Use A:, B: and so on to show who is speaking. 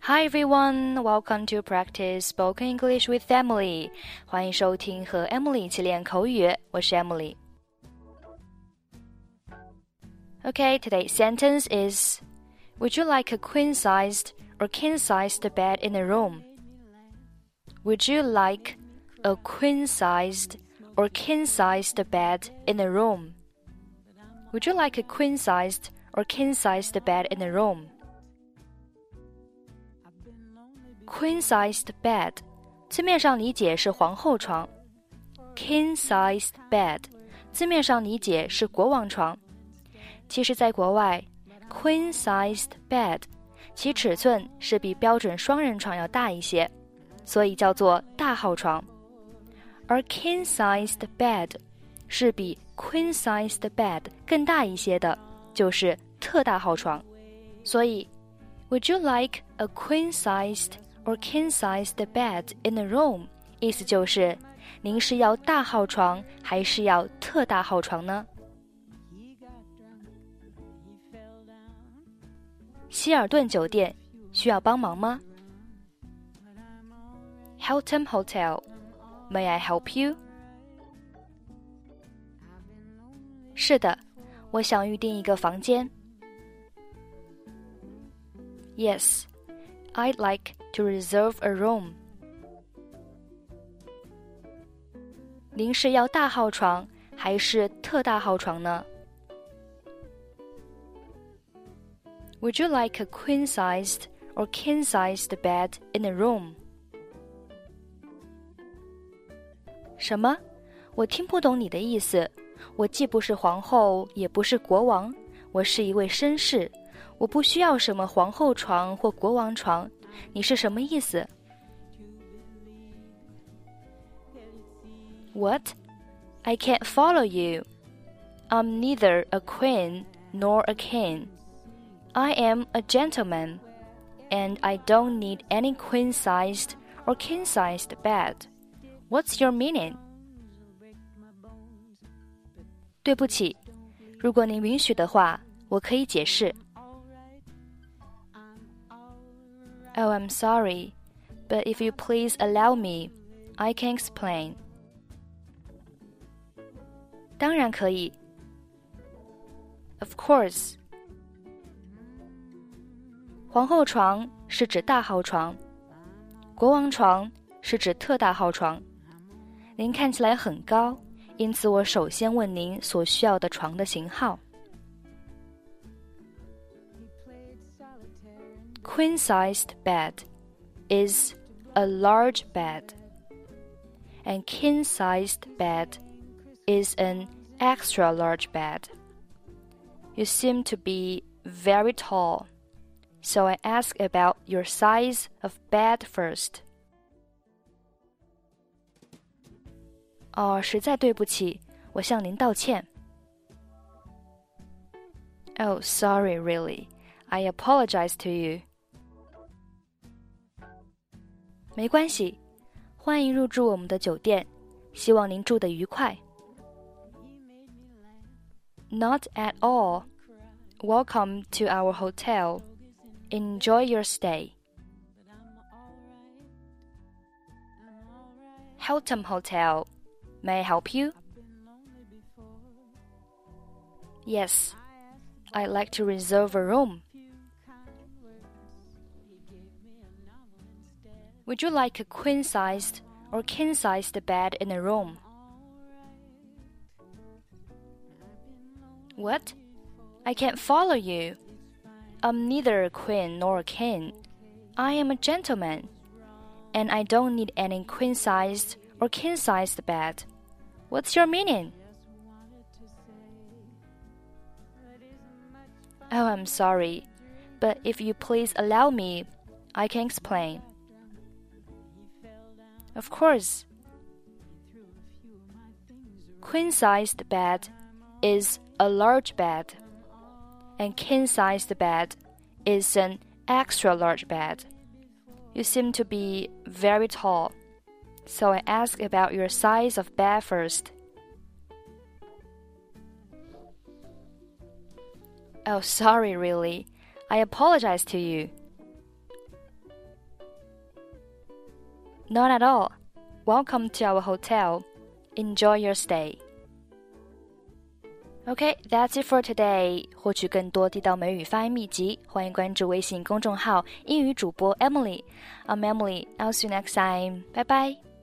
A: Hi everyone, welcome to practice spoken English with Emily. 欢迎收听和 Emily 一起练口语，我是 Emily. Okay, today's sentence is Would you like a queen-sized or king-sized bed in a room? Would you like a queen-sized or king-sized bed in a room? Would you like a queen-sized or king-sized bed in a room?Queen-sized bed 字面上理解是皇后床 King-sized bed 字面上理解是国王床其实在国外 Queen-sized bed 其尺寸是比标准双人床要大一些所以叫做大号床而 King-sized bed 是比 Queen-sized bed 更大一些的就是特大号床所以 Would you like a queen-sized or king-sized bed in a room 意思就是您是要大号床还是要特大号床呢希尔顿酒店需要帮忙吗 Hilton Hotel May I help you 是的我想预订一个房间 Yes I'd like to reserve a room. 您是要大号床还是特大号床呢 Would you like a queen-sized or king-sized bed in a room? 什么？我听不懂你的意思。我既不是皇后，也不是国王，我是一位绅士。我不需要什么皇后床或国王床。你是什么意思 What? I can't follow you. I'm neither a queen nor a king. I am a gentleman, and I don't need any queen-sized or king-sized bed. What's your meaning? 对不起，如果您允许的话，我可以解释。Oh, I'm sorry, but if you please allow me, I can explain. 当然可以。Of course. 皇后床是指大号床，国王床是指特大号床。您看起来很高，因此我首先问您所需要的床的型号。Queen-sized bed is a large bed, and king-sized bed is an extra large bed. You seem to be very tall, so I ask about your size of bed first. 实在对不起，我向您道歉。Oh, sorry, really. I apologize to you.没关系，欢迎入住我们的酒店，希望您住得愉快。Not at all. Welcome to our hotel. Enjoy your stay. Hilton Hotel. May I help you? Yes. I'd like to reserve a room.Would you like a queen-sized or king-sized bed in a room? What? I can't follow you. I'm neither a queen nor a king. I am a gentleman, and I don't need any queen-sized or king-sized bed. What's your meaning? Oh, I'm sorry, but if you please allow me, I can explain.Of course. Queen-sized bed is a large bed, and king-sized bed is an extra large bed. You seem to be very tall, so I ask about your size of bed first. Oh, sorry, really. I apologize to you. Not at all. Welcome to our hotel. Enjoy your stay. Okay, that's it for today. 获取更多地道美语发音秘籍，欢迎关注微信公众号英语主播 Emily. I'm Emily. I'll see you next time. Bye bye.